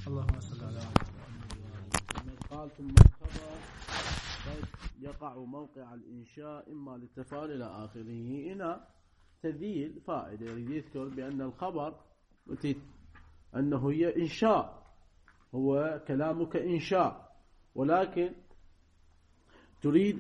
اللهم صل على محمد. قال ثم الخبر قد يقع موقع الإنشاء إما للتفاعل إلى آخره. هنا تذييل فائدة يريد يذكر بأن الخبر أنه هي إنشاء، هو كلامك إنشاء، ولكن تريد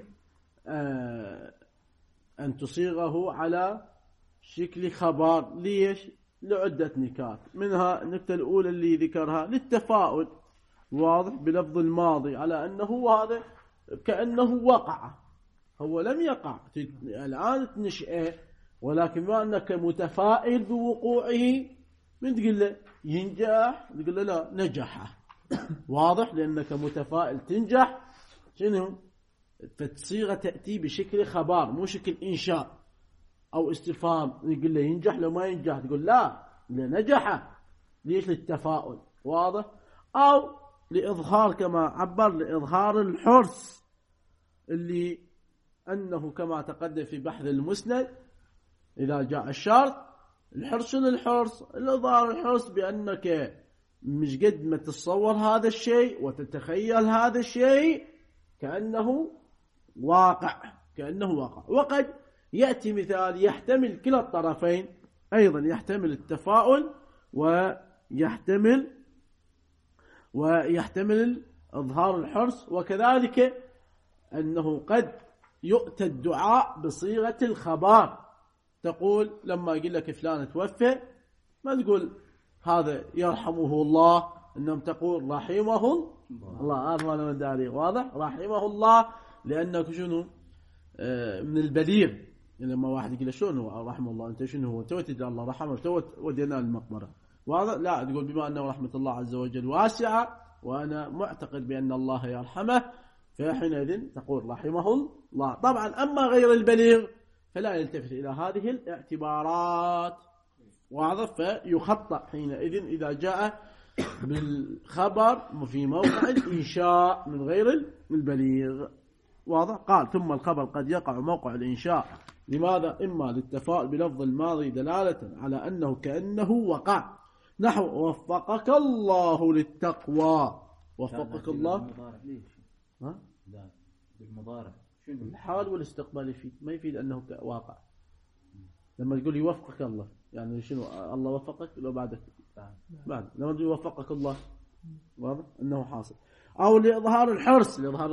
أن تصيغه على شكل خبر. ليش؟ لعدة نكات، منها النكتة الأولى اللي ذكرها للتفاؤل، واضح، بلفظ الماضي على أنه هذا كأنه وقع، هو لم يقع الآن تنشئه، ولكن ما أنك متفائل بوقوعه من تقول له ينجح، تقول له لا نجح، واضح، لأنك متفائل تنجح. شنو؟ فالصيغة تأتي بشكل خبر مو شكل إنشاء أو استفهام، يقول له ينجح لو ما ينجح تقول لا نجح. ليش؟ للتفاؤل، واضح، أو لإظهار كما عبر لإظهار الحرص، اللي أنه كما تقدم في بحث المسند إذا جاء الشرط الحرص للحرص، الإظهار الحرص بأنك مش قد ما تتصور هذا الشيء وتتخيل هذا الشيء كأنه واقع، كأنه واقع. وقد يأتي مثال يحتمل كلا الطرفين، أيضا يحتمل التفاؤل ويحتمل إظهار الحرص، وكذلك أنه قد يؤتى الدعاء بصيغة الخبر. تقول لما يقول لك فلان توفى ما تقول هذا يرحمه الله، إنما تقول رحمه الله، أرمى من داري، واضح، رحمه الله، لأنك شنو من البليغ. لما واحد يقول شنو هو رحمه الله، أنت شنو هو، تو تدري الله رحمه، تو ودينا المقبرة، واضح، لا تقول بما أنه رحمة الله عز وجل واسعة وأنا معتقد بأن الله يرحمه، فحينئذ تقول رحمه الله. طبعا أما غير البليغ فلا يلتفت إلى هذه الاعتبارات، واضح، فيخطأ حينئذ إذا جاء بالخبر في موقع الإنشاء من غير البليغ، واضح. قال ثم الخبر قد يقع موقع الإنشاء، لماذا؟ إما للتفاؤل بلفظ الماضي دلالة على أنه كأنه وقع، نحو وفقك الله للتقوى، وفقك الله بالمضارع شنو الحال والاستقبال يفيد، ما يفيد أنه واقع. لما تقول يوفقك الله يعني شنو؟ الله وفقك لو بعد لما تقول يوفقك الله، واضح أنه حاصل. أو لإظهار الحرص، لإظهار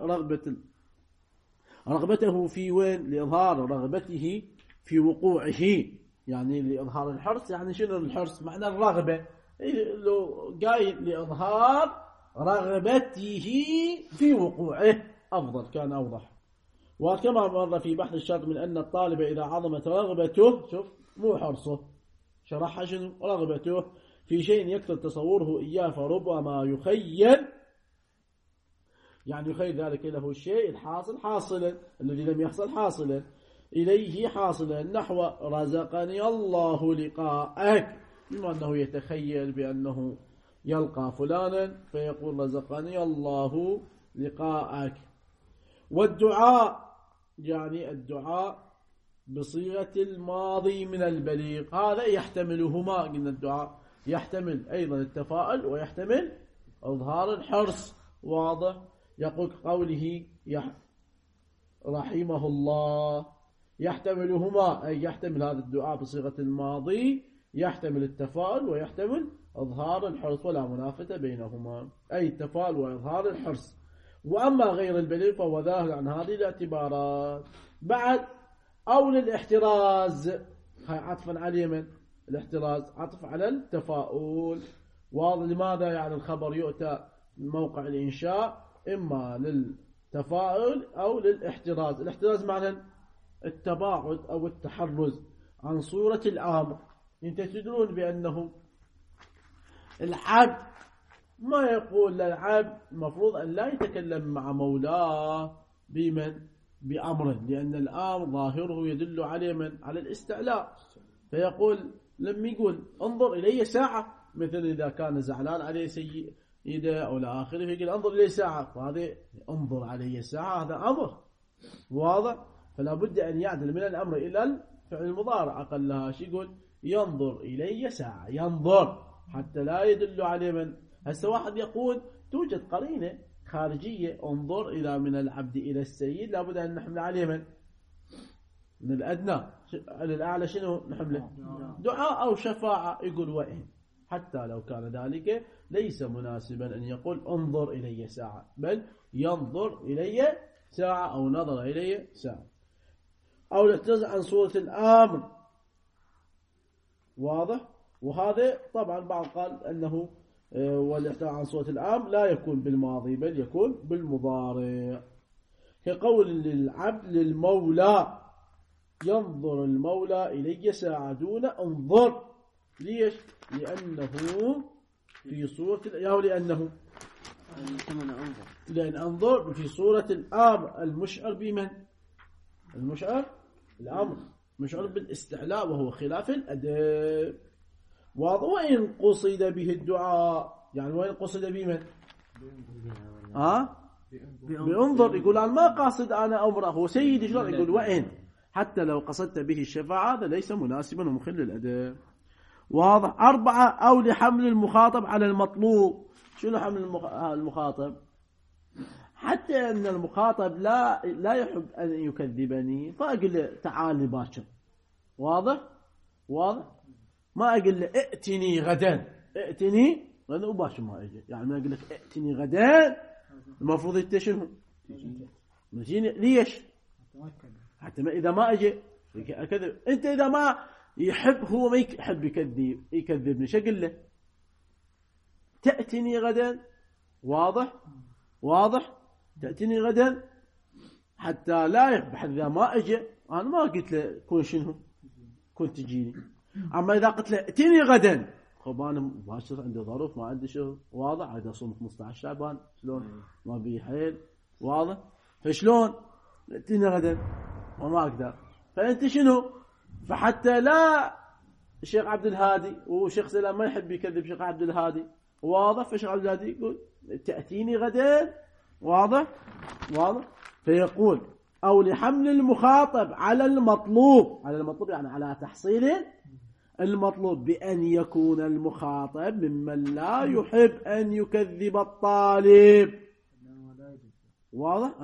رغبته في وين؟ لإظهار رغبته في وقوعه، يعني لإظهار الحرص، يعني شنو الحرص؟ معنى الرغبة، لو قايل لإظهار رغبته في وقوعه أفضل، كان أوضح. وكما مر في بحث الشرط من أن الطالب إذا عظمت رغبته، شوف مو حرصه، شرحها شنو؟ رغبته في شيء يكثر تصوره إياه فربما يخيل، يعني يخيل ذلك له الشيء الحاصل حاصلا، الذي لم يحصل حاصلا إليه حاصلا، نحو رزقني الله لقاءك، بما أنه يتخيل بأنه يلقى فلانا فيقول رزقني الله لقاءك. والدعاء يعني الدعاء بصيغة الماضي من البليغ، هذا يحتملهما، قلنا الدعاء يحتمل أيضا التفاؤل ويحتمل إظهار الحرص، واضح. يقول قوله رحمه الله يحتملهما، أي يحتمل هذا الدعاء بصيغة الماضي يحتمل التفاؤل ويحتمل إظهار الحرص، ولا منافة بينهما، أي التفاؤل وإظهار الحرص. وأما غير البليغ فهو ذاهل عن هذه الاعتبارات. بعد أو للاحتراز، عطفا على من؟ الاحتراز عطف على التفاؤل، واضح. لماذا؟ يعني الخبر يؤتى موقع الإنشاء إما للتفاؤل أو للاحتراز. الاحتراز معنى التباعد أو التحرز عن صورة الأمر. انت تدرون بأنه العبد ما يقول للعبد المفروض أن لا يتكلم مع مولاه بأمر، لأن الأمر ظاهره يدل على من؟ على الاستعلاء. فيقول لما يقول انظر إلي ساعة، مثل إذا كان زعلان عليه سيدة أو لآخره فيقول انظر إلي ساعة، فهذا انظر علي ساعة هذا أمر، واضح. فلا بد أن يعدل من الأمر إلى الفعل المضارع، أقلها شو يقول؟ ينظر إلي ساعة، ينظر، حتى لا يدل عليه من؟ هسه واحد يقول توجد قرينة خارجية، انظر إذا من العبد إلى السيد لابد أن نحمل عليه من الأدنى على الأعلى شنو نحمله؟ دعاء أو شفاعة. يقول وإن حتى لو كان ذلك ليس مناسبا أن يقول انظر إلي ساعة، بل ينظر إلي ساعة أو نظر إلي ساعة. أو الاعتراض عن صورة الآمر، واضح؟ وهذا طبعا بعض قال أنه والاعتراض عن صورة الآمر لا يكون بالماضي بل يكون بالمضارع، كقول للعبد للمولى ينظر المولى إلي ساعة دون انظر. ليش؟ لأنه في صورة لأن انظر في صورة الآمر المشعر بمن؟ المشعر الأمر مشعر بالاستعلاء وهو خلاف الأدب. وإن قصد به الدعاء، يعني وإن قصد بمن؟ بانظر. يقول أنا ما قاصد أنا أمره، هو سيدي شلون؟ يقول وإن حتى لو قصدت به الشفاعة هذا ليس مناسبا ومخل للأدب. واضح. 4 أو لحمل المخاطب على المطلوب. شنو حمل المخاطب؟ حتى أن المخاطب لا يحب أن يكذبني فأقول له تعال باكر. واضح؟ ما أقول له ائتني غدا، ائتني غدا وباكر ما أجي. يعني ما أقول لك ائتني غدا المفروض أنت شنو؟ تجيني. ليش؟ حتى ما إذا ما أجي أكذب. أنت إذا ما يحب، هو ما يحب يكذبني، شو أقول له؟ تأتني غدا. واضح؟ تأتني غدا حتى لا يقبح. إذا ما أجي أنا ما قلت له كون شنو؟ كنت تجيني. أما إذا قلت له ائتني غدا، خب أنا مباشر عندي ظروف ما عندي شغل. واضح؟ عايز أصوم 15 شعبان شلون؟ ما بي حيل. واضح؟ فشلون ائتني غدا وما أقدر؟ فأنت شنو؟ فحتى لا الشيخ عبد الهادي وشيخ سلام ما يحب يكذب شيخ عبد الهادي. واضح؟ فشيخ عبد الهادي يقول تأتيني غدا. واضح؟ فيقول أو لحمل المخاطب على المطلوب يعني على تحصيل المطلوب، بأن يكون المخاطب ممن لا يحب أن يكذب الطالب. واضح؟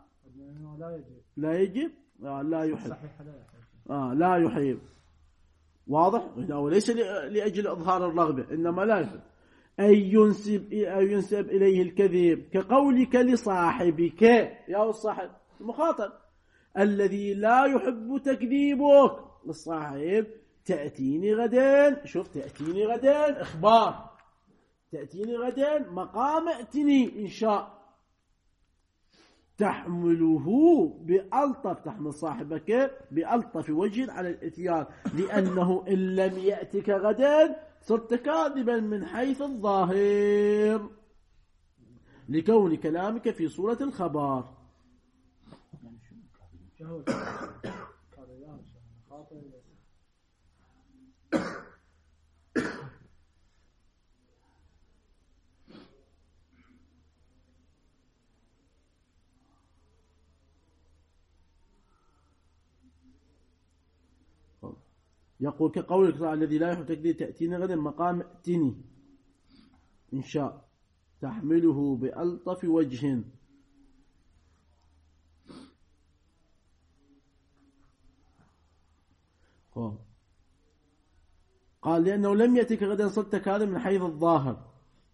لا يجب لا يحب. لا يحب. واضح؟ وليس لأجل إظهار الرغبة، إنما لا يحب أن ينسب إليه الكذب، كقولك لصاحبك يا الصاحب المخاطب الذي لا يحب تكذيبك للصاحب تأتيني غدا. شوف تأتيني غدا إخبار، تأتيني غدا مقام ائتني إنشاء. تحمله بألطف، تحمل صاحبك بألطف وجه على الاتيان، لأنه إن لم يأتك غدا صرت كاذبا من حيث الظاهر لكون كلامك في صورة الخبر. يقول كقولك الذي لا يحب تكذيب تأتيني غدا مقام ائتني إن شاء، تحمله بألطف وجه. قال لأنه لم يأتك غدا صرت كاذب من حيث الظاهر.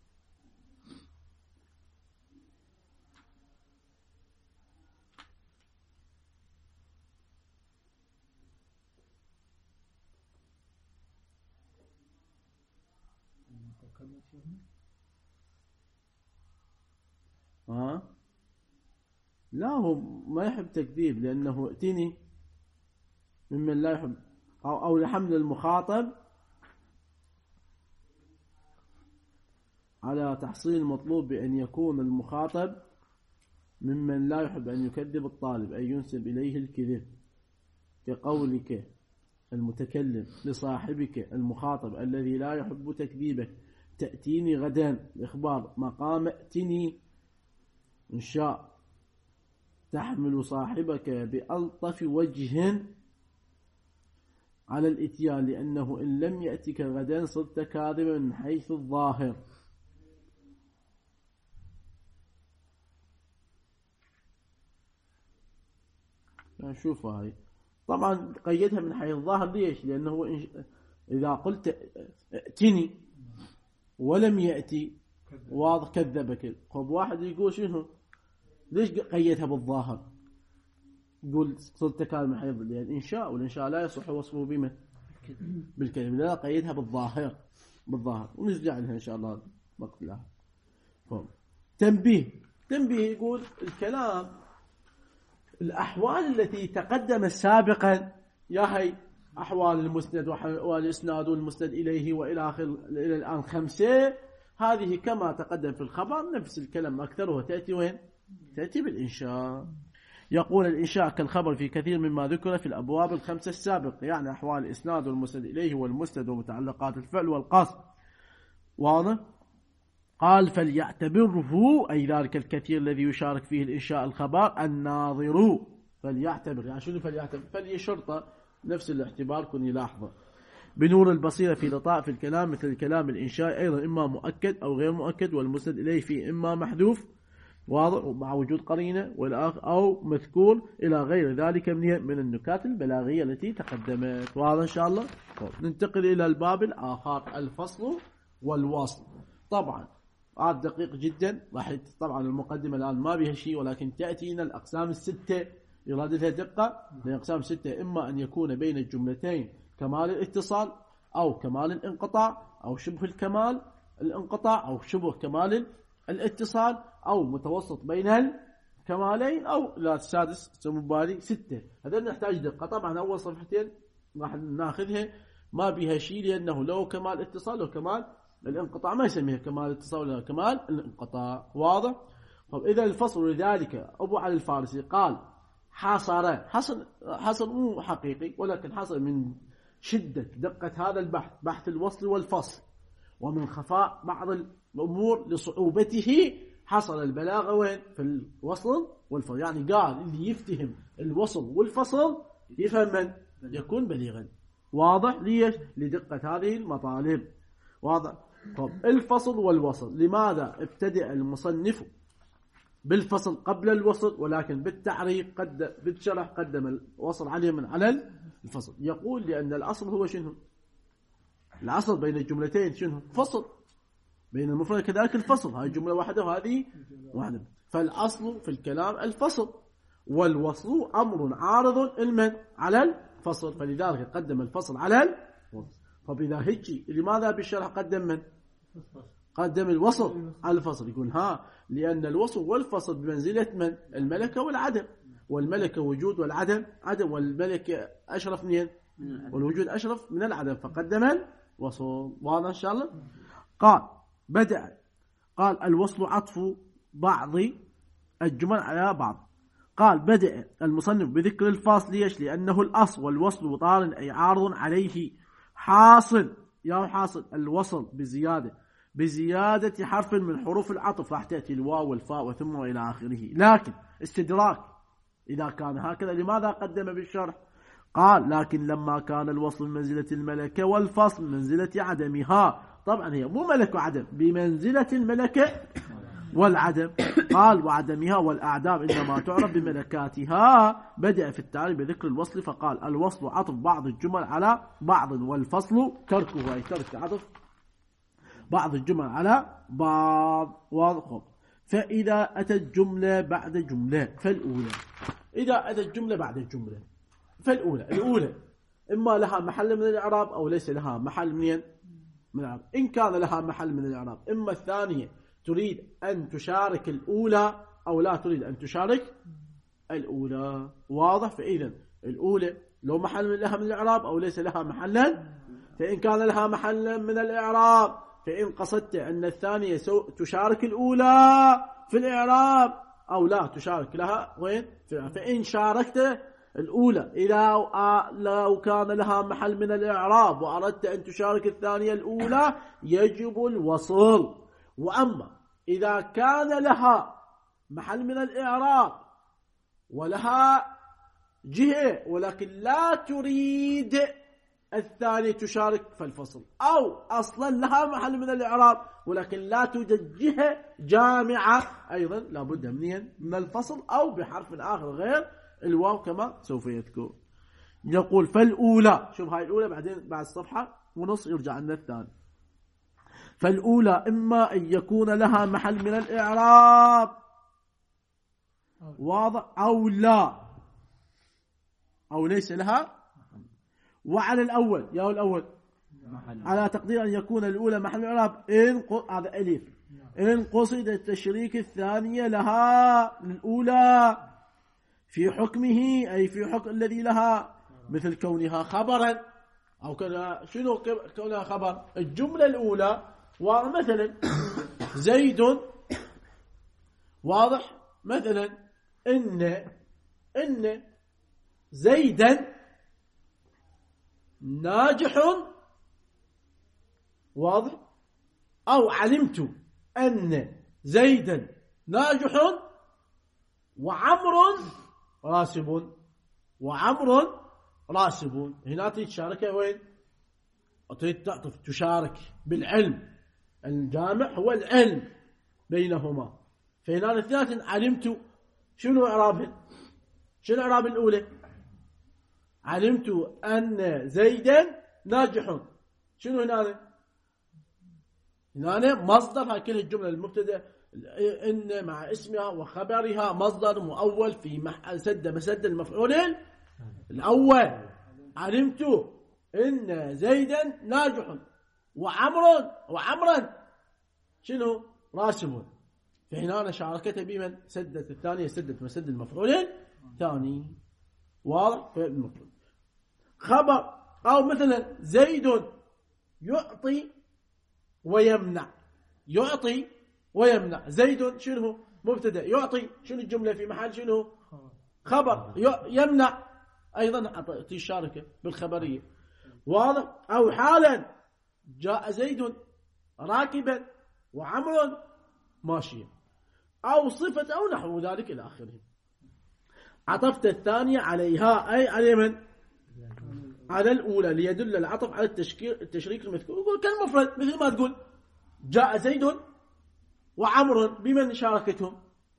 لا هو ما يحب تكذيب، لأنه ائتني ممن لا يحب أو لحمل المخاطب على تحصيل المطلوب بأن يكون المخاطب ممن لا يحب أن يكذب الطالب أي ينسب إليه الكذب، كقولك المتكلم لصاحبك المخاطب الذي لا يحب تكذيبك تأتيني غدا الإخبار مقام ائتني إن شاء، تحمل صاحبك بألطف وجه على الإتيان، لأنه إن لم يأتك غدا صرت كاذبا من حيث الظاهر. نشوفها هاي. طبعا قيدها من حيث الظاهر. ليش؟ لأنه إذا قلت ائتني ولم يأتي واضح كذبك. خب واحد يقول شنو ليش قيدها بالظاهر؟ يقول صرت كلام من حيث الإنشاء، والإنشاء لا يصح وصفه بما بالكلمة، لا قيدها بالظاهر ونرجع لها إن شاء الله وقت لها. تنبيه يقول الكلام الأحوال التي تقدم سابقا، يا هي أحوال المسند والإسناد والمسند إليه وإلى آخر إلى الآن 5، هذه كما تقدم في الخبر نفس الكلام أكثرها تأتي وين؟ تأتي بالإنشاء. يقول الإنشاء كالخبر في كثير مما ذكر في الأبواب 5 السابقة، يعني أحوال الإسناد والمسند إليه والمسند ومتعلقات الفعل والقصد. واضح؟ قال فليعتبره، أي ذلك الكثير الذي يشارك فيه الإنشاء الخبر الناظر. فليعتبر يعني شنو فليعتبر؟ فليشرط نفس الاعتبار كن يلاحظه. بنور البصيرة في لطائف الكلام مثل الكلام الإنشاء أيضا إما مؤكد أو غير مؤكد، والمسند إليه فيه إما محذوف واضح مع وجود قرينة والآخر أو مذكور إلى غير ذلك من النكات البلاغية التي تقدمت. واضح إن شاء الله. ننتقل إلى الباب الآخر، الفصل والوصل. طبعا هذا دقيق جدا، راح طبعا المقدمة الآن ما بها شيء، ولكن تأتينا الأقسام 6 يراد لها دقة. الأقسام 6 إما أن يكون بين الجملتين كمال الاتصال أو كمال الانقطاع أو شبه الكمال الانقطاع أو شبه كمال الاتصال أو متوسط بين الكمالين أو لا السادس بالي 6. هذا نحتاج دقة. طبعا أول صفحتين راح ناخذها ما بها شيء، لأنه لو كمال اتصال لو كمال الانقطاع ما يسميها كمال الاتصال ولا كمال الانقطاع. واضح؟ طب إذا الفصل لذلك أبو علي الفارسي قال حصر مو حقيقي، ولكن حصر من شدة دقة هذا البحث، بحث الوصل والفصل، ومن خفاء بعض الأمور لصعوبته، حصل البلاغة وين؟ في الوصل والفصل. يعني قال اللي يفتهم الوصل والفصل يفهم من؟ يكون بليغا. واضح؟ ليش؟ لدقة هذه المطالب. واضح؟ طب الفصل والوصل، لماذا ابتدأ المصنف بالفصل قبل الوصل، ولكن بالتعريق بالشرح قدم الوصل عليه من على الفصل؟ يقول لأن الأصل هو شنو؟ الأصل بين الجملتين شنو؟ فصل. بين المفرد كذلك الفصل، هذه جملة واحدة وهذه واحدة. فالأصل في الكلام الفصل، والوصل أمر عارض المن على الفصل، فلذلك قدم الفصل على الوصل. فبإذا هيجي لماذا بالشرح قدم من؟ قدم الوصل على الفصل. يقول لأن الوصل والفصل بمنزلة من؟ الملكة والعدم، والملكة وجود والعدم عدم، والملكة أشرف منين؟ والوجود أشرف من العدم، فقدم الوصل. واضح إن شاء الله. قال الوصل عطف بعض الجمل على بعض. قال بدأ المصنف بذكر الفاصل. ليش؟ لأنه الأصل، والوصل طار أي عارض عليه. حاصل الوصل بزيادة حرف من حروف العطف، راح تأتي الواو والفاء وثم وإلى آخره. لكن استدراك إذا كان هكذا لماذا قدم بالشرح؟ قال لكن لما كان الوصل منزلة الملكة والفصل منزلة عدمها. طبعا هي مو ملك وعدم، بمنزلة الملكة والعدم. قال وعدمها والأعدام إنما تعرف بملكاتها. بدأ في التعريف بذكر الوصل فقال الوصل عطف بعض الجمل على بعض، والفصل تركه، أي ترك عطف بعض الجمل على بعض. واضح؟ فإذا أتت جملة بعد جملة فالأولى، إذا أتت جملة بعد الجملة فالأولى إما لها محل من الإعراب أو ليس لها محل من الإعراب. إن كان لها محل من الإعراب، إما الثانية تريد أن تشارك الأولى أو لا تريد أن تشارك الأولى. واضح؟ فإذا الأولى لو محل لها من الإعراب أو ليس لها محلا، فإن كان لها محلا من الإعراب، فإن قصدت أن الثانية تشارك الأولى في الإعراب أو لا تشارك لها وين؟ فإن شاركت الأولى إذا لو كان لها محل من الإعراب وأردت أن تشارك الثانية الأولى يجب الوصل. وأما إذا كان لها محل من الإعراب ولها جهة ولكن لا تريد الثانية تشارك فالفصل، أو أصلا لها محل من الإعراب ولكن لا توجد جهة جامعة، أيضا لابد من الفصل أو بحرف آخر غير الواو كما سوف يذكر. يقول فالأولى، شوف هاي الأولى بعدين بعد صفحة ونص يرجع لنا الثاني. فالأولى إما أن يكون لها محل من الإعراب واضح أو لا، أو ليس لها. وعلى الأول يا الأول على تقدير أن يكون الأولى محل من الإعراب هذا ألف إن قصد التشريك الثانية لها الأولى في حكمه، أي في حكم الذي لها، مثل كونها خبرا أو كونها شنو كونها خبر. الجملة الأولى مثلا زيد، واضح، مثلا إن زيدا ناجح، واضح، أو علمت أن زيدا ناجح وعمر راسب، وعمر راسب. هنا تشارك وين؟ تشارك بالعلم، الجامع هو العلم بينهما. فهنا الاثنين علمت، شنو إعرابهن؟ شنو إعراب الأولى؟ علمت أن زيدا ناجح. شنو هنا؟ هنا مصدر هاي كل الجملة المبتدأ إن مع اسمها وخبرها مصدر مؤول في محل سد مسد المفعول الأول. علمت إن زيدا ناجح وعمرا شنو راسب. فهنا شاركت بمن؟ سدت الثانية، سدت مسد المفعول الثاني، واضح. في المفعول خبر. أو مثلا زيد يعطي ويمنع، يعطي ويمنع. زيد شنو مبتدا، يعطي شنو الجملة في محل شنو خبر، يمنع أيضا تشارك بالخبرية، واضح. أو حالا جاء زيد راكبا وعمر ماشيا، أو صفة أو نحو ذلك إلى آخره. عطفت الثانية عليها، أي على من؟ على الأولى، ليدل العطف على التشريك المذكور. يقول كالمفرد، مثل ما تقول جاء زيد وعمر، بمن شاركتهم؟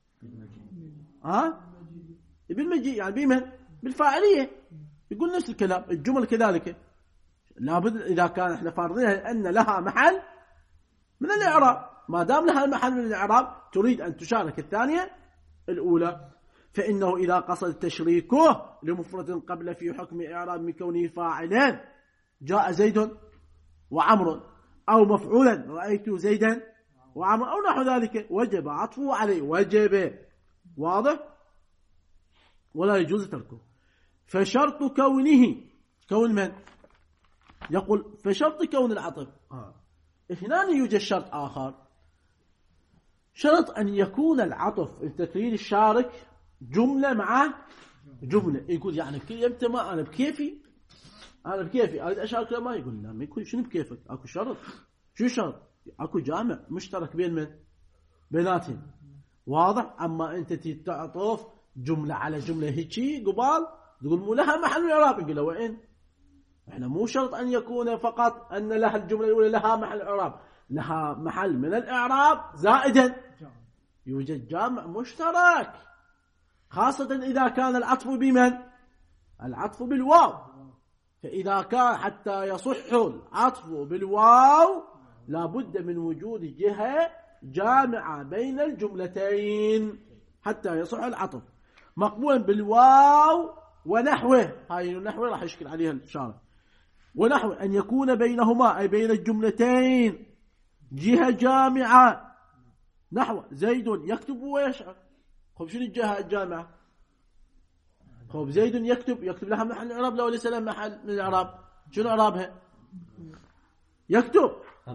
بالمجيء، يعني بمن؟ بالفاعلية. يقول نفس الكلام. الجمل كذلك لابد إذا كان احنا فارضين أن لها محل من الإعراب، ما دام لها محل من الإعراب تريد أن تشارك الثانية الأولى، فإنه إذا قصد تشريكه لمفرد قبل في حكم إعراب من كونه فاعلين، جاء زيد وعمر، أو مفعولا رأيت زيدا وعمر أو نحو ذلك، وجب عطفه عليه، وجب، واضح، ولا يجوز تركه. فشرط كونه، كون من؟ يقول فشرط كون العطف. هنا يوجد شرط آخر، شرط أن يكون العطف التكرير الشارك جملة مع جملة. يقول يعني كلمة ما أنا بكيفي، أنا بكيفي أريد أشارك، ما يقول لا، ما يكون شنو بكيفك، أكو شرط. شو شرط؟ أكو جامع مشترك بين من؟ بيناتهم، واضح. أما أنت تعطف جملة على جملة هيجي قبال تقول مو لها محل من الإعراب، يقول له وين؟ إحنا مو شرط أن يكون فقط أن لها الجملة الأولى لها محل الإعراب، لها محل من الإعراب زائدا يوجد جامع مشترك، خاصة إذا كان العطف بمن؟ العطف بالواو. فإذا كان حتى يصح العطف بالواو لابد من وجود جهة جامعة بين الجملتين حتى يصح العطف، مقبولا بالواو ونحوه. هاي النحو راح يشكل عليها الشارع. ونحو أن يكون بينهما أي بين الجملتين جهة جامعة، نحو زيد يكتب ويشعر. خب شنو الجهة الجامعة؟ خب زيد يكتب لها محل الإعراب لو ليس لها محل من الإعراب، شنو إعرابها؟ يكتب.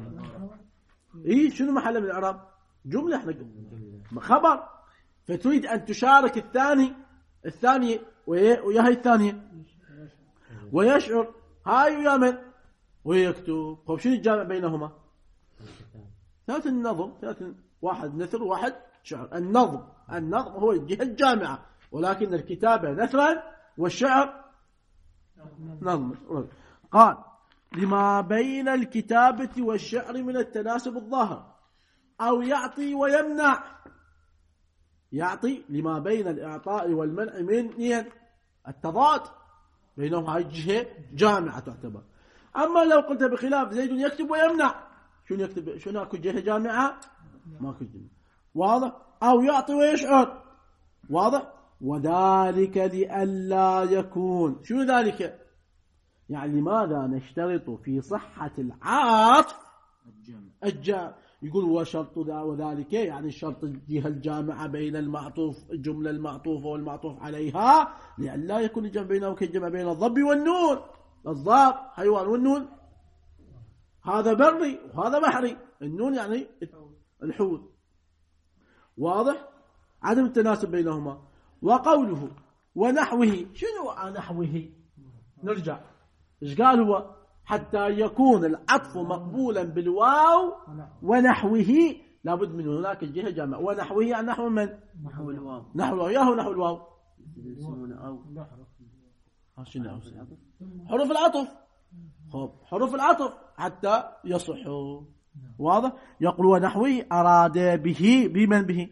شنو محل من الإعراب؟ جملة، احنا خبر. فتريد أن تشارك الثانية ويا هي الثانية ويشعر، هاي ويا من؟ ويكتب. خب شنو الجامع بينهما؟ ثلاث النظم، واحد نثر وواحد شعر. النظم هو الجهة الجامعة، ولكن الكتابة نثرا والشعر نظم. قال لما بين الكتابة والشعر من التناسب الظاهر، أو يعطي ويمنع. يعطي لما بين الإعطاء والمنع من التضاد بينهم، هاي الجهة جامعة تعتبر. أما لو قلت بخلاف زيد يكتب ويمنع، شنو يكتب؟ شنو أكو جهة جامعة؟ ما أكو جهة. واضح؟ أو يعطي ويشعر. واضح؟ وذلك لئلا يكون، شنو ذلك؟ يعني لماذا نشترط في صحة العطف الجامع؟ يقول وشرط وذلك يعني شرط الجهة الجامعة بين المعطوف، الجملة المعطوفة والمعطوف عليها، لئلا يكون الجمع بينه كالجمع بين الضب والنون. الضب حيوان والنون هذا بري وهذا بحري، النون يعني الحوت. واضح؟ عدم التناسب بينهما. وقوله ونحوه، شنو نحوه؟ نرجع ايش قال هو؟ حتى يكون العطف مقبولا بالواو ونحوه لابد من هناك الجهة جامعة. ونحوه يعني نحو من؟ نحو الواو. نحو الواو. ياهو نحو الواو. أو حروف العطف. خب حروف العطف حتى يصحوا. واضح؟ يقول ونحوه أراد به بمن به؟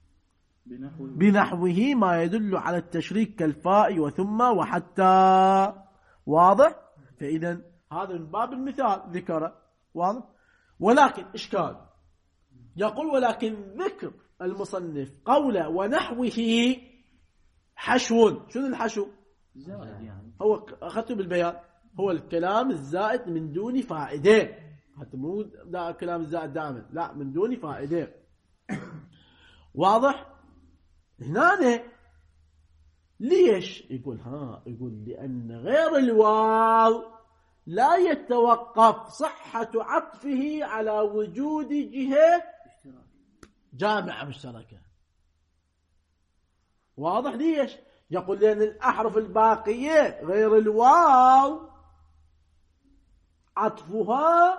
بنحوه ما يدل على التشريك كالفاء وثم وحتى. واضح؟ فإذا هذا من باب المثال ذكره. واضح؟ ولكن إشكال، يقول ولكن ذكر المصنف قوله ونحوه حشو. شنو الحشو؟ زائد يعني. هو أخذته بالبيان، هو الكلام الزائد من دون فائدة، حتى مو دا كلام الزائد دائما، لا من دون فائدة. واضح؟ هنا ليش؟ يقول يقول لأن غير الواو لا يتوقف صحة عطفه على وجود جهة جامعة مشتركة. واضح؟ ليش؟ يقول لأن الأحرف الباقية غير الواو عطفها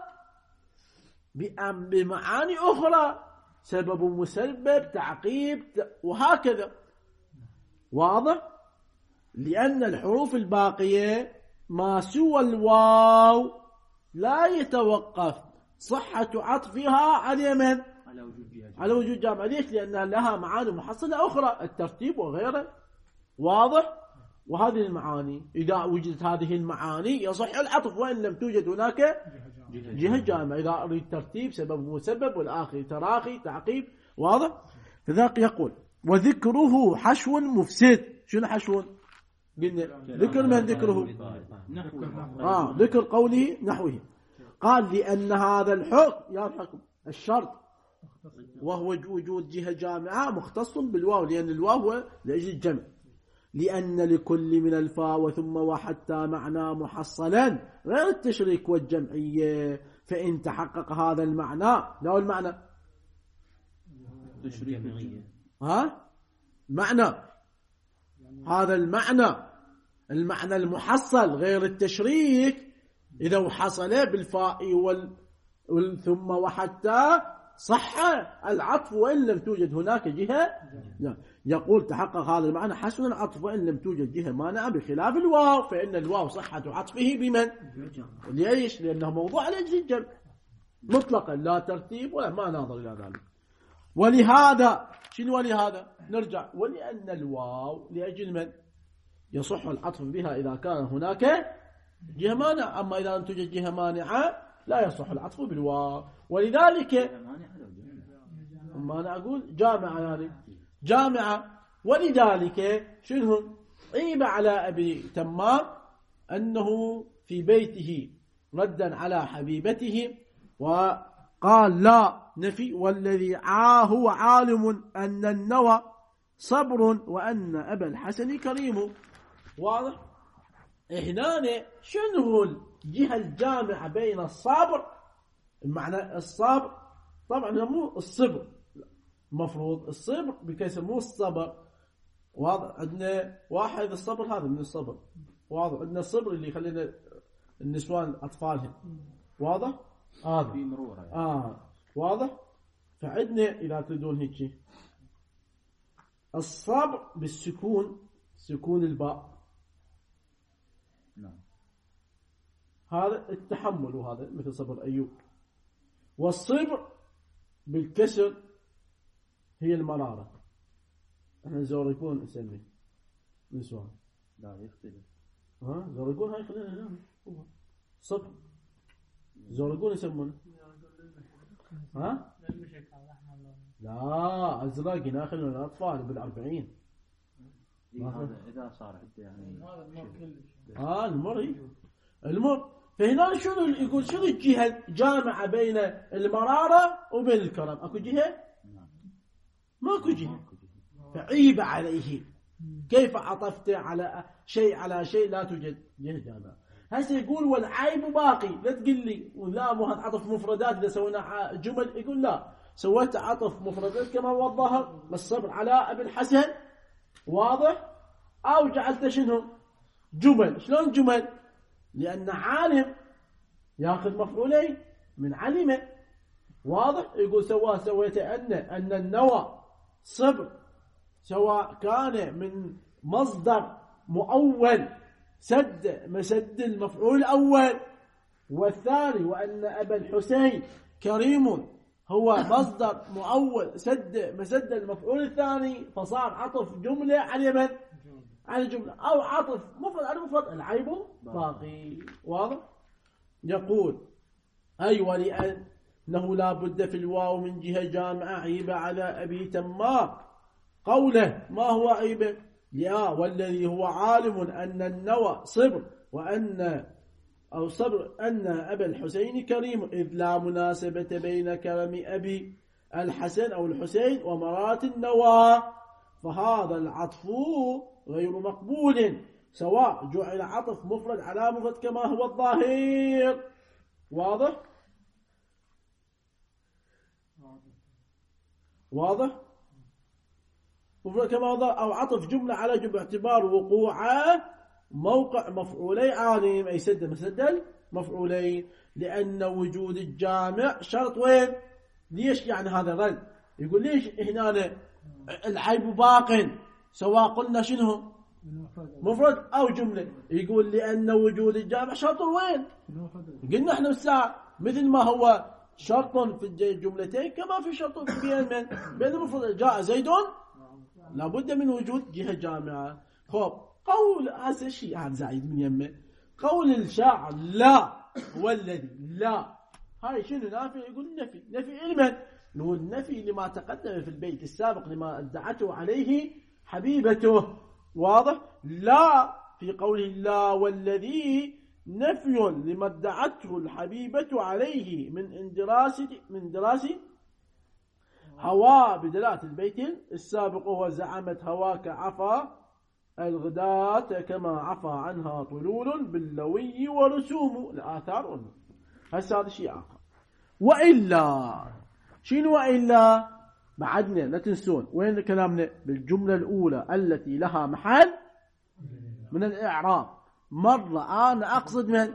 بمعاني أخرى، سبب مسبب تعقيب وهكذا. واضح؟ لأن الحروف الباقية ما سوى الواو لا يتوقف صحة عطفها على من؟ على وجود جامعة. ليش؟ لأنها لها معاني محصلة أخرى، الترتيب وغيره. واضح؟ وهذه المعاني إذا وجدت هذه المعاني يصح العطف وإن لم توجد هناك جهة جامعة. إذا أريد ترتيب سبب مسبب والآخر تراخي تعقيب. واضح؟ فذاك يقول وذكره حشو مفسد. شنو حشو؟ قلنا ذكر من ذكره؟ ذكر قوله نحوه. قال لأن هذا الحكم يحكم الشرط وهو وجود جهة جامعة مختص بالواو، لأن الواو هو لأجل الجمع. لأن لكل من الفاء وثم وحتى معنى محصلا غير التشريك والجمعية، فإن تحقق هذا المعنى، لا المعنى معنى هذا المعنى المحصل غير التشريك، إذا حصل بالفاء والثم وحتى صح العطف وإن لم توجد هناك جهة. يقول تحقق هذا المعنى حسن العطف وإن لم توجد جهة مانعة، بخلاف الواو فإن الواو صحة عطفه بمن؟ ليش؟ لأنه موضوع لأجل الجمع مطلقا لا ترتيب ولا ما ناظر إلى ذلك. ولهذا شنو ولهذا؟ نرجع ولأن الواو لأجل من؟ يصح العطف بها إذا كان هناك جهة مانعة، أما إذا لم توجد جهة مانعة لا يصح العطف بالواو. ولذلك ما أنا أقول جامعة يعني جامعة. ولذلك شنو عيب على أبي تمام أنه في بيته ردا على حبيبته وقال لا نفي، والذي هو عالم أن النوى صبر وأن أبا الحسن كريم. واضح؟ هنا شنو الجهة الجامعة بين الصبر؟ المعنى الصبر طبعا مو الصبر، مفروض الصبر بكسر مو الصبر. واضح؟ عندنا واحد الصبر هذا من الصبر. واضح؟ عندنا الصبر اللي يخلينا النسوان أطفالهم. واضح؟ هذا في مرور واضح؟ فعندنا إذا تريدون هيك الصبر بالسكون، سكون الباء، نعم، هذا التحمل، وهذا مثل صبر أيوب. والصبر بالكسر هي المرارة. احنا زورقون نسميه نسوان. لا يختلف. زورقون هاي خلينا هنا صبر. زورقون يسمونه. لا ازرق ناخذ من الاطفال بال40. هذا اذا صار يعني المر فهنا شنو يقول شنو الجهة الجامعة بين المرارة وبين الكرم؟ اكو جهة؟ ماكو جهة. فعيب عليه كيف عطفت على شيء لا توجد جهة جامعة. هسه يقول والعيب باقي. لا تقول لي ولا مو عطف مفردات اذا سوينا جمل. يقول لا سويت عطف مفردات كما هو الظاهر بالصبر على ابي الحسن واضح، او جعلت شنو جمل. شلون جمل؟ لان عالم ياخذ مفعولين من علم واضح. يقول سويت ان النوى صبر سواء كان من مصدر مؤول سد مسد المفعول الأول والثاني، وأن أبا الحسين كريم هو مصدر مؤول سد مسد المفعول الثاني، فصار عطف جملة على من؟ على جملة، أو عطف مفرد على مفرد. العيب باقي واضح. يقول أيوة لأنه لا بد في الواو من جهة جامعة عيب على أبي تمام. قوله ما هو عيبه؟ يا والذي هو عالم أن النوى صبر أو صبر أن أبا الحسين كريم، إذ لا مناسبة بين كرم أبي الحسن أو الحسين ومرات النوى، فهذا العطف غير مقبول سواء جعل عطف مفرد على مفرد كما هو الظاهر. واضح؟ واضح؟ مفرد كما هو أو عطف جملة على جملة باعتبار وقوع موقع مفعولي عالم، أي سد مسد المفعولين، لأن وجود الجامع شرط. وين؟ ليش يعني هذا رد؟ يقول ليش هنا العيب باق سواء قلنا شنو مفرد أو جملة؟ يقول لأن وجود الجامع شرط. وين؟ قلنا احنا الساعة مثل ما هو شرط في الجملتين كما في شرط بين المفرد. جاء زيد لابد من وجود جهة جامعة. خب قول هذا الشيء هذا زايد من يمه. قول الشاعر لا والذي لا، هاي شنو نافي؟ يقول نفي علما. نقول نفي لما تقدم في البيت السابق لما ادعته عليه حبيبته. واضح؟ لا في قوله لا والذي نفي لما ادعته الحبيبة عليه من دراسة هوا بدلالة البيت السابق، وهو زعمت هواك عفا الغداة كما عفا عنها طلول باللوي ورسوم الآثار والنور. هذا شيء آخر. وإلا شنو وإلا؟ بعدنا لا تنسون وين كلامنا بالجملة الأولى التي لها محل من الإعراب. مرة أنا أقصد من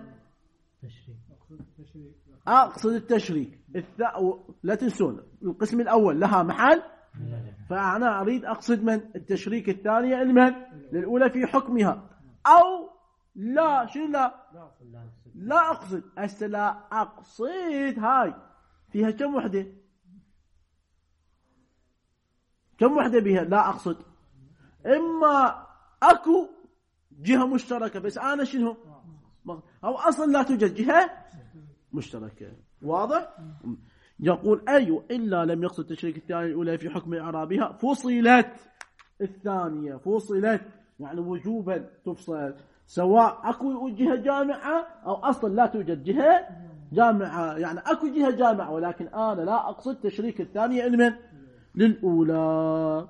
أقصد التشريك. لا تنسون القسم الأول لها محل، فأنا أريد أقصد من التشريك الثانية المن للأولى في حكمها. أو لا شنو لا أقصد لا أقصد. هاي فيها كم وحدة؟ كم وحدة بها لا أقصد؟ إما أكو جهة مشتركة بس أنا شنو أو أصلا لا توجد جهة مشتركة. واضح؟ يقول أيوة إلا لم يقصد التشريك الثاني الأولى في حكم إعرابها فصلت الثانية. فصلت يعني وجوبا تفصل سواء أكو جهة جامعة أو أصلا لا توجد جهة جامعة. يعني أكو جهة جامعة ولكن أنا لا أقصد تشريك الثانية من للأولى.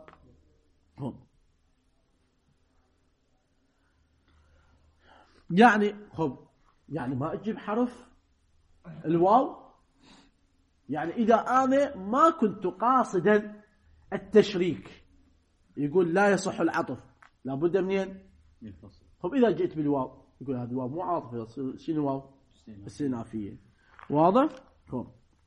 يعني خب يعني ما أجيب حرف الواو. يعني إذا أنا ما كنت قاصدا التشريك يقول لا يصح العطف لابد منين الفصل. خب إذا جئت بالواو يقول هذا الواو مو عاطفة شنو واو استئنافية. واضح؟ خب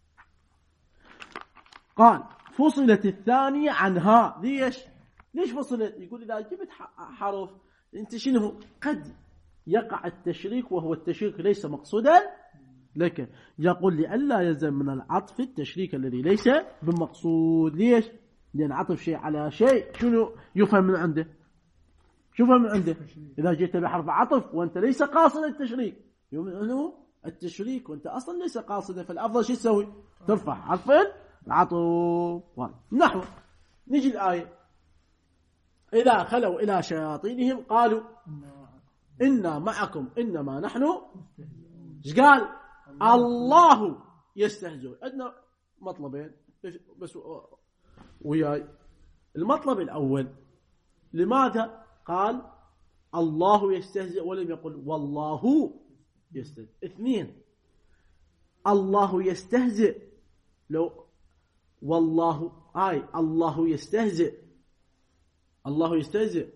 قال فصلت الثانية عنها. ليش فصلت؟ يقول إذا جبت حرف أنت شنو قد يقع التشريك وهو التشريك ليس مقصودا لك. يقول لئلا يلزم من العطف التشريك الذي ليس بمقصود. ليش؟ لأن عطف شيء على شيء شنو يفهم من عنده؟ شو فهم من عنده؟ إذا جئت بحرف عطف وأنت ليس قاصد التشريك، يؤمنه التشريك وأنت أصلا ليس قاصده، فالأفضل شو تسوي؟ ترفع حرف العطف. نحو نجي الآية: إذا خلوا إلى شياطينهم قالوا إنا معكم إنما نحن. إيش قال؟ الله يستهزئ. عندنا مطلبين بس وياي. المطلب الأول: لماذا قال الله يستهزئ ولم يقل والله يستهزئ؟ 2: الله يستهزئ لو والله الله يستهزئ، الله يستهزئ،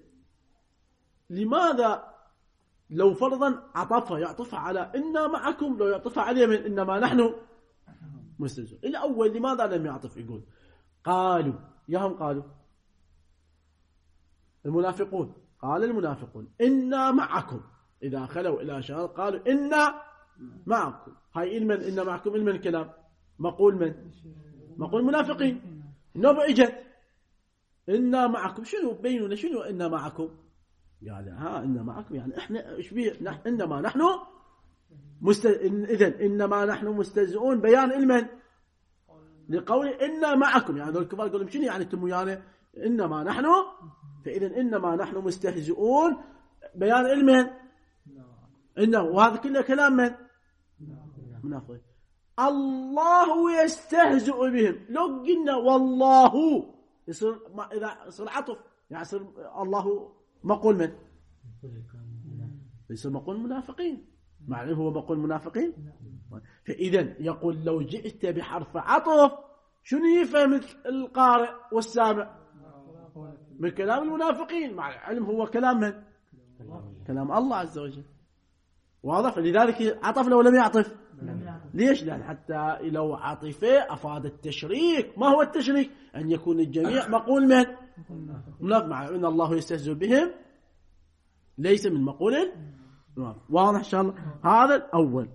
لماذا لو فرضا عطفها يعطفها على إنا معكم، لو يعطفها عليه من إنما نحن مستهزئون؟ الأول لماذا لم يعطف؟ يقول قالوا، يهم قالوا المنافقون، قال المنافقون إنا معكم إذا خلوا إلى شهر قالوا إنا معكم. هاي إلمن إنا معكم، إلمن كلام مقول من؟ مقول منافقين. النبي إجت إنا معكم، شنو بينونا شنو إنا معكم؟ يعني إنا معكم يعني إحنا إيش بيه؟ إنما نحن إذن إنما نحن مستهزئون بيان إلمن لقول إنا معكم. يعني دول الكفار يقولون شنو يعني أنتم يعني إنما نحن، فإذن إنما نحن مستهزئون بيان علم إنه، وهذا كله كلام من؟ منافقين. الله يستهزئ بهم، لو قلنا والله يصير إذا يصير عطف، يعني يصير الله مقول من؟ يصير مقول منافقين، معناه هو مقول منافقين. فإذن يقول لو جئت بحرف عطف شنو يفهم القارئ والسامع؟ من كلام المنافقين، مع العلم هو كلام من؟ كلام الله عز وجل. واضح؟ لذلك عطف لو لم يعطف. ليش؟ لأن حتى لو عطفه أفاد التشريك. ما هو التشريك؟ أن يكون الجميع مقول من؟ مع أن الله يستهزئ بهم ليس من مقول. واضح إن شاء الله؟ هذا الأول.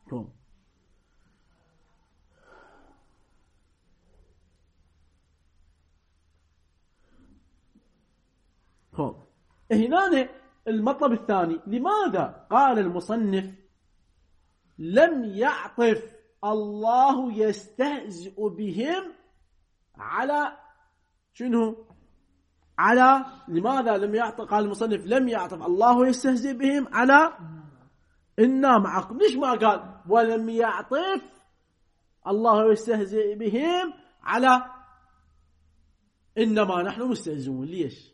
هنا المطلب الثاني: لماذا قال المصنف لم يعطف الله يستهزئ بهم على شنو؟ على لماذا لم يعطف؟ قال المصنف لم يعطف الله يستهزئ بهم على إنا معكم. ليش ما قال ولم يعطف الله يستهزئ بهم على إنما نحن مستهزئون؟ ليش؟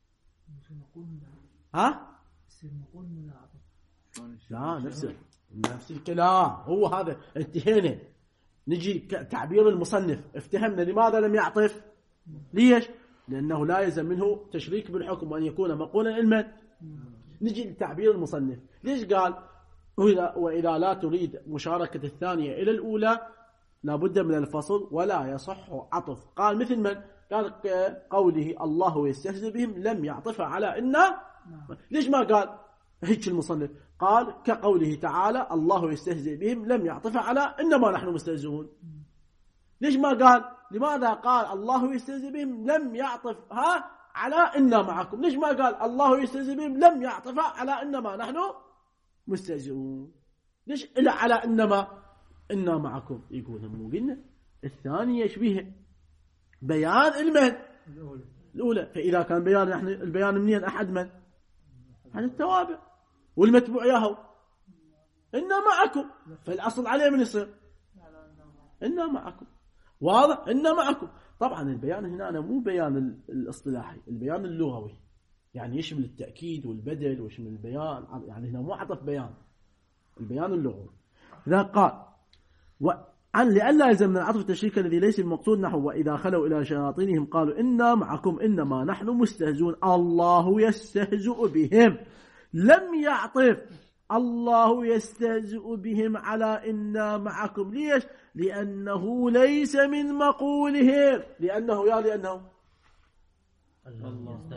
لا، نفس الكلام هو هذا. انتهينا. نجي تعبير المصنف افتهمنا لماذا لم يعطف. ليش؟ لأنه لا يلزم منه تشريك بالحكم وأن يكون مقولا علما. نجي لتعبير المصنف. ليش قال وإذا لا تريد مشاركة الثانية إلى الأولى لابد من الفصل ولا يصح عطف؟ قال مثل من؟ قال قوله الله يستهزئ بهم لم يعطف على إنا. ليش ما قال هيك المصنف؟ قال كقوله تعالى الله يستهزئ بهم لم يعطف على إنما نحن مستهزئون. ليش ما قال؟ لماذا قال الله يستهزئ بهم لم يعطف على إنا معكم؟ ليش ما قال الله يستهزئ بهم لم يعطف على إنما نحن مستهزئون؟ ليش إلا على إنا معكم؟ يقول مو قلنا الثانية يشبه بيان المن الأولى. فإذا كان بيان نحن البيان منين؟ أحد من؟ عن التوابع، والمتبوع ياهو إنا معكم، فالأصل عليه من يصير إنا معكم. واضح؟ إنا معكم. طبعا البيان هنا مو بيان الاصطلاحي، البيان اللغوي، يعني يشمل التأكيد والبدل ويشمل البيان، يعني هنا مو عطف بيان، البيان اللغوي. إذا قال لئلا يلزم من العطف التشريك الذي ليس المقصود نحو وإذا خلوا إلى شياطينهم قالوا إنا معكم إنما نحن مستهزئون الله يستهزئ بهم، لم يعطف الله يستهزئ بهم على إنا معكم. ليش؟ لأنه ليس من مقولهم. لأنه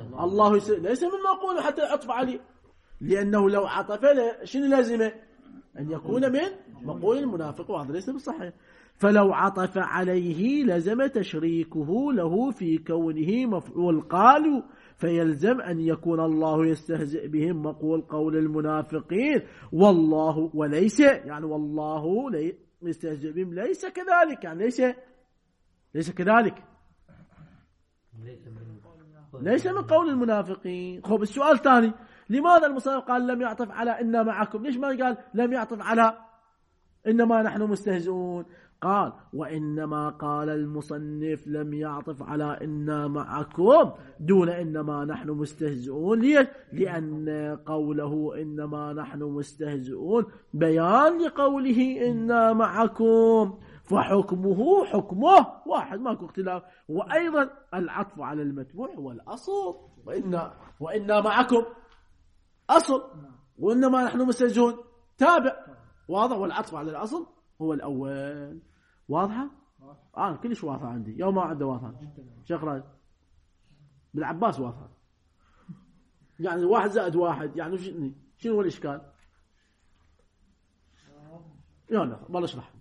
الله ليس من مقوله حتى يعطف عليه. لأنه لو عطف له شنو لازمه؟ أن يكون من مقول المنافق، وهذا ليس بالصحيح. فلو عطف عليه لزم تشريكه له في كونه مفعول. قالوا فيلزم أن يكون الله يستهزئ بهم مقول قول المنافقين والله وليس، يعني والله يستهزئ بهم ليس كذلك، يعني ليس كذلك، ليس من قول المنافقين. خب السؤال الثاني، لماذا المصنف قال لم يعطف على إنا معكم؟ ليش ما قال لم يعطف على إنما نحن مستهزئون؟ قال وإنما قال المصنف لم يعطف على إنا معكم دون إنما نحن مستهزئون. ليش؟ لأن قوله إنما نحن مستهزئون بيان لقوله إنا معكم، فحكمه حكمه واحد ماكو اختلاف. وأيضا العطف على المتبوع هو الأصل، وإنا معكم أصل، وإنما نحن مستهزئون تابع، واضح؟ والعطف على الأصل هو الأول. واضحة؟ كلش واضحة عندي. يوم ما عنده واضحة شيخ رايد بالعباس واضحة، يعني 1 زائد 1 يعني شنو هو الإشكال؟ يلا ما نشرح.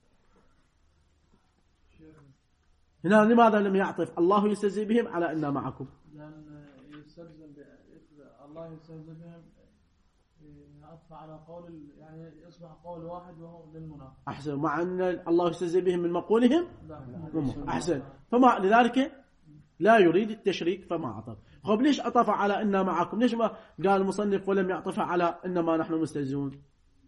هنا لماذا لم يعطف الله يستهزئ بهم على إنا معكم؟ لأن الله يستهزئ بهم عطف على قول، يعني يصبح قول واحد وهو للمنافق. أحسن، مع أن الله يستهزئ بهم من مقولهم. أحسن، فما لذلك لا يريد التشريك فما عطف. خب ليش عطف على إنا معكم؟ ليش ما قال المصنف ولم يعطف على إنما نحن مستهزئون؟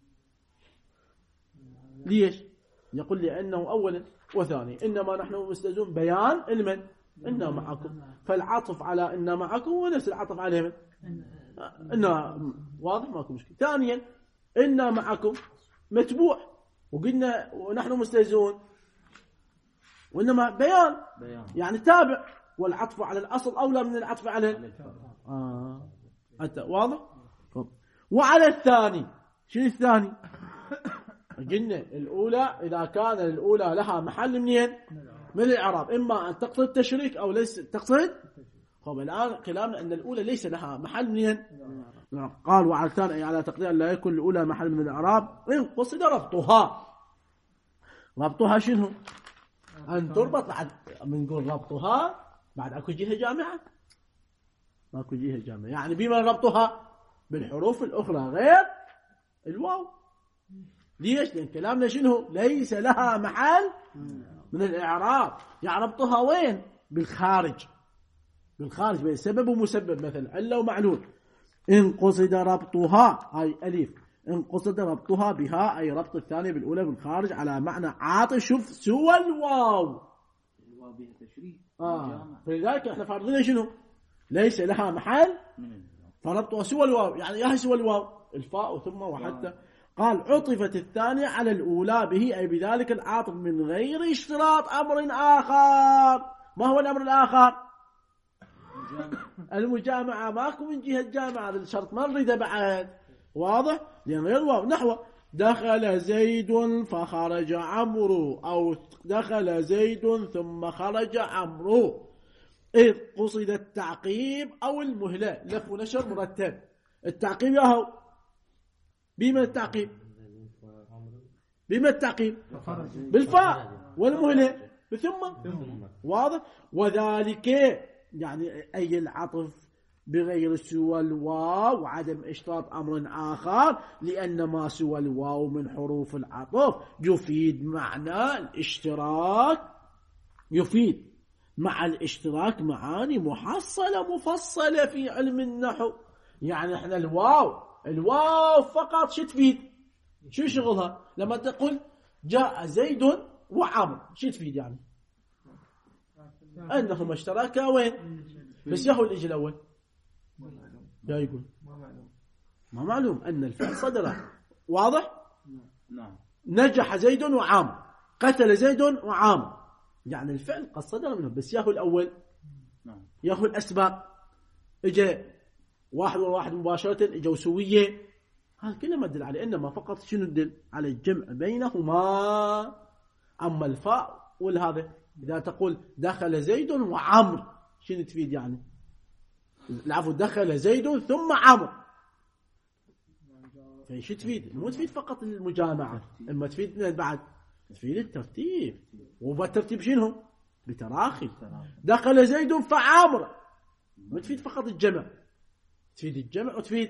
ليش؟ يقول لأنه أولا وثاني إنما نحن مستهزئون بيان المن إنا معكم، فالعطف على إنا معكم ونفس العطف عليهم إنا، واضح ماكو مشكلة. ثانيا إنا معكم متبوع، وقلنا ونحن مستهزئون، وإنما بيان يعني تابع، والعطف على الأصل أولى من العطف على واضح. وعلى الثاني، شنو الثاني؟ قلنا الأولى إذا كان الأولى لها محل منين؟ من الإعراب، إما أن تقصد التشريك أو ليس تقصد. طب الآن كلامنا أن الأولى ليس لها محل منين؟ قال وعلى الثاني أي على تقدير لا يكون الأولى محل من الإعراب إن قصد ربطها. ربطها شنو؟ أن تربط. بعد بنقول ربطها بعد أكو جهة جامعة، ماكو جهة جامعة، يعني بما ربطها بالحروف الأخرى غير الواو. ليش؟ لأن كلامنا شنو؟ ليس لها محل من الإعراب، يعني ربطها وين؟ بالخارج، بالخارج بين سبب ومسبب، مثلا علة ومعلول. إن قصد ربطها أي ألف، إن قصد ربطها بها أي ربط الثانية بالأولى بالخارج على معنى عاطف. شوف سوى الواو بها تشريك. فلذلك احنا فرضنا شنو؟ ليس لها محل، فربطها سوى الواو، يعني ياهي سوى الواو الفاء ثم وحتى. قال عطفت الثانية على الأولى به أي بذلك العاطف من غير اشتراط أمر آخر. ما هو الأمر الآخر؟ المجامعة. ماكو من جهة جامعة، هذا الشرط ما نريده بعد، واضح؟ لأن غير واو. نحو دخل زيد فخرج عمرو، أو دخل زيد ثم خرج عمرو، إذ قصد التعقيب أو المهلة. لف ونشر مرتب. التعقيب ياهو بما التعقيب، بما التعقيب بالفاء، والمهلة بثم، واضح؟ وذلك يعني أي العطف بغير سوى الواو وعدم اشتراط أمر آخر، لأن ما سوى الواو من حروف العطف يفيد معنى الاشتراك، يفيد مع الاشتراك معاني محصلة مفصلة في علم النحو. يعني احنا الواو فقط شو تفيد؟ شو شغلها؟ لما تقول جاء زيد وعمر شو تفيد؟ يعني أنهما اشتراكا وين؟ بس ياهو الإجل الأول لا يقول ما معلوم أن الفعل صدر، واضح؟ نعم. نجح زيد وعامر، قتل زيد وعامر، يعني الفعل قد صدر منه، بس ياهو الأول، ياهو الأسباب، إجا واحد وواحد مباشرة، إجا وسوية، هذا كله ما يدل عليه، إنما فقط شنو يدل على الجمع بينهما. أما الفاء والهذا إذا تقول دخل زيد وعمر شنو تفيد؟ يعني العفو دخل زيد ثم عمر، فايش تفيد؟ مو تفيد فقط المجامعة، اما تفيد بعد تفيد الترتيب. وبالترتيب شنو؟ بتراخي. دخل زيد فعمرو، ما تفيد فقط الجمع، تفيد الجمع وتفيد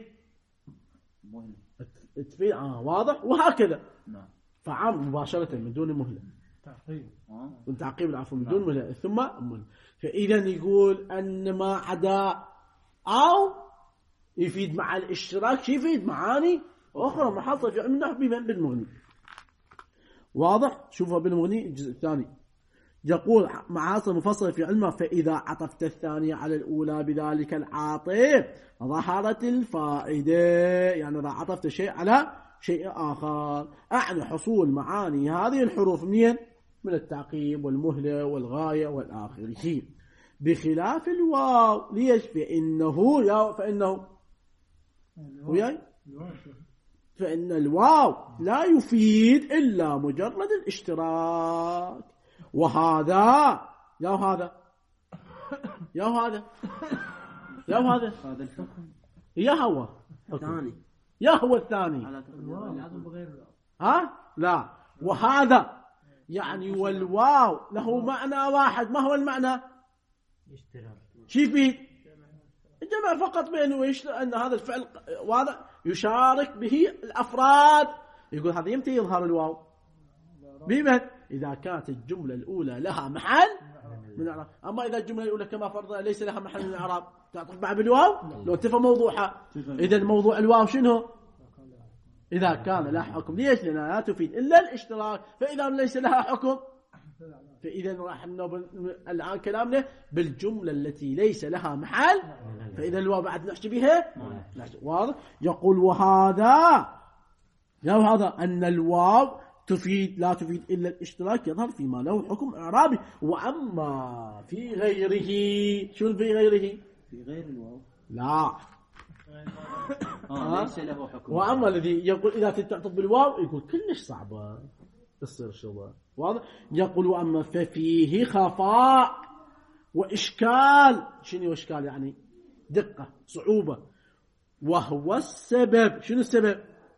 تفيد واضح. وهكذا فعمرو مباشرة من دون مهلة، من تعقيب العفو من دون مهلة ثم مهلة. فإذا يقول أن ما عدا أو يفيد مع الاشتراك، شي يفيد معاني أخرى محطة في علم النحو بالمغني. واضح؟ شوفها بالمغني الجزء الثاني يقول معاصر مفصل في علمه. فإذا عطفت الثانية على الأولى بذلك العاطف ظهرت الفائدة، يعني إذا عطفت شيء على شيء آخر أعني حصول معاني هذه الحروف من التعقيب والمهلة والغاية والآخر، بخلاف الواو. ليش؟ فإن الواو لا يفيد إلا مجرد الاشتراك. وهذا هذا الحكم يا هو الثاني لا. وهذا يعني والواو له معنى واحد. ما هو المعنى؟ شي فيه الجمع فقط، بينه ويش أن هذا الفعل واضح يشارك به الأفراد. يقول هذا يمتى يظهر الواو؟ بمن؟ إذا كانت الجملة الأولى لها محل من الإعراب. أما إذا الجملة الأولى كما فرضنا ليس لها محل من الإعراب تعطف بعد بالواو لو انتفى موضوعها. إذا موضوع الواو شنو؟ إذا كان لها حكم. ليش؟ لأنها لا تفيد إلا الاشتراك. فإذا ليس لها حكم فإذا راح الآن كلامنا بالجملة التي ليس لها محل، فإذا الواو بعد نحكي بها. واضح؟ يقول وهذا أن الواو لا تفيد إلا الاشتراك يظهر فيما له حكم إعرابي. وأما في غيره، شو في غيره؟ في غير الواو لا ليس له حكم. وأما الذي يقول إذا تعطف بالواو يقول كلش صعبة تصير شغلة. واضح؟ يقول وأما ففيه خفاء وإشكال. شنو إشكال؟ يعني دقة، صعوبة. وهو السبب. شنو السبب؟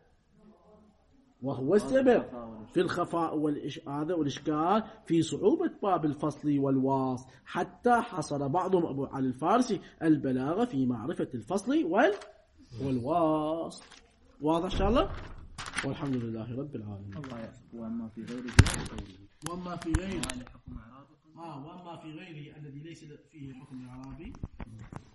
وهو السبب في الخفاء والإشكال في صعوبة باب الفصل والواصل، حتى حصل بعضهم أبو علي الفارسي البلاغة في معرفة الفصل والواصل. واضح إن شاء الله؟ والحمد لله رب العالمين. وأما في غيره وأما في غيره الذي ليس فيه حكم إعرابي